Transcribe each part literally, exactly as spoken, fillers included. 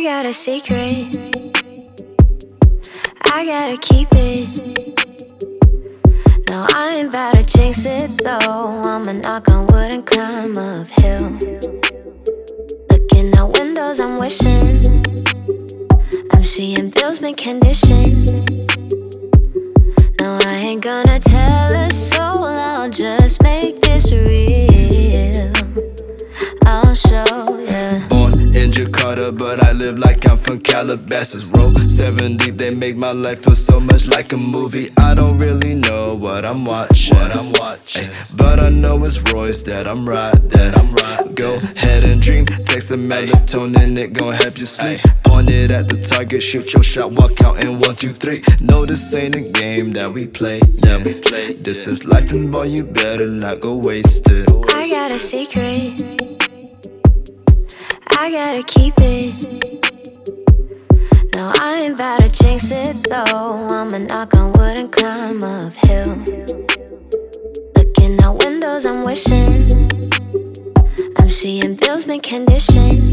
got a secret, I gotta keep it. No, I ain't about to jinx it though. I'ma knock on wood and climb uphill. Looking out windows, I'm wishing I'm seeing bills make condition. No, I ain't gonna tell a soul, I'll just make this real. I'll show ya. Born in Jakarta, but I live like I'm from Calabasas. Roll seven deep, they make my life feel so much like a movie. I don't really know what I'm watching, what I'm watching. Ay, but I know it's Royce that I'm riding, that I'm riding. Go ahead and dream, take some melatonin, it gon' help you sleep. Ay. Point it at the target, shoot your shot, walk out in one, two, three. No, this ain't a game that we play, yeah, we play. This is life and boy, you better not go waste it. I got a secret, I gotta keep it. No, I ain't about to jinx it though. I'ma knock on wood and climb uphill. Looking out windows, I'm wishing I'm seeing bills make condition.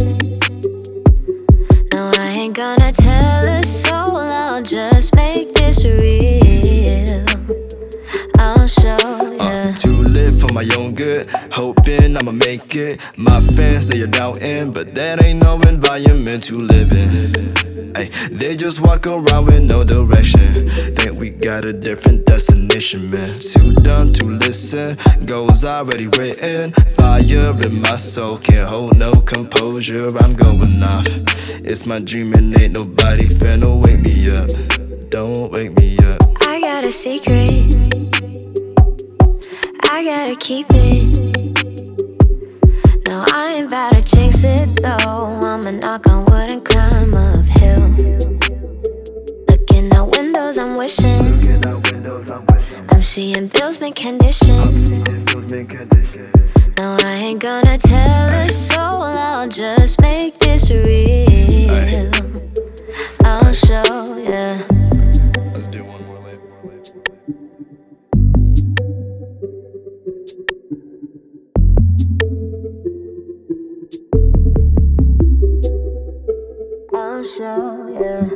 No, I ain't gonna tell a soul, I'll just make this real. I'll show ya. Uh, to live for my own good, hoping I'ma make it. My fans say you're doubting, but that ain't no environment to live in. Ay, they just walk around with no direction. Think we got a different destination, man. Too dumb to listen, goals already written. Fire in my soul, can't hold no composure. I'm going off. It's my dream and ain't nobody finna wake me up. Don't wake me up. I got a secret, I gotta keep it. No, I ain't about to jinx it though. I'ma knock on wood and climb uphill. Looking out windows, I'm wishing I'm seeing bills make condition. No, I ain't gonna tell a soul, I'll just make this real. I'll show ya. Let's do one more later. I'll show ya.